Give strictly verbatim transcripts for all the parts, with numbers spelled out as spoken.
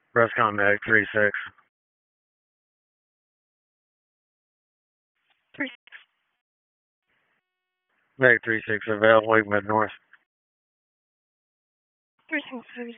Rescom Medic three six. Three. Medic three six available, Wake Mid North. Three six three.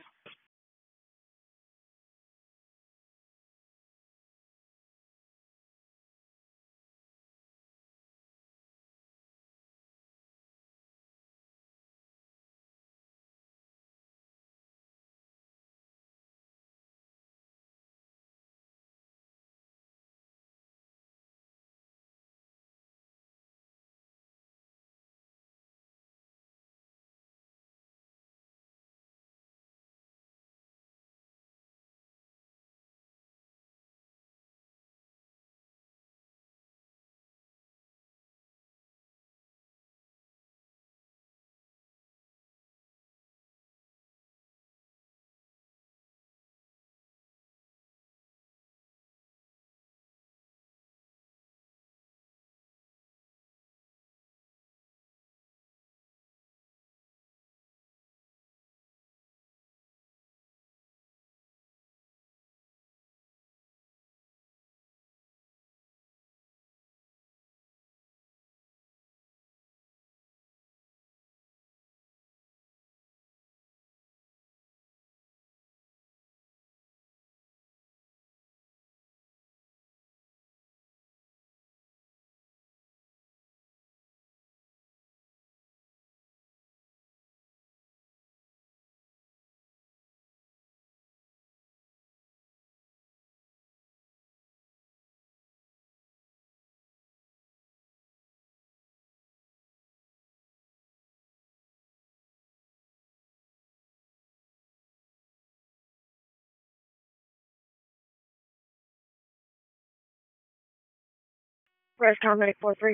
Rescom Medic four three.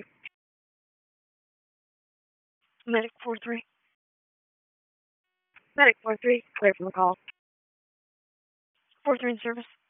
Medic four three. Medic four three. Clear from the call. four three in service.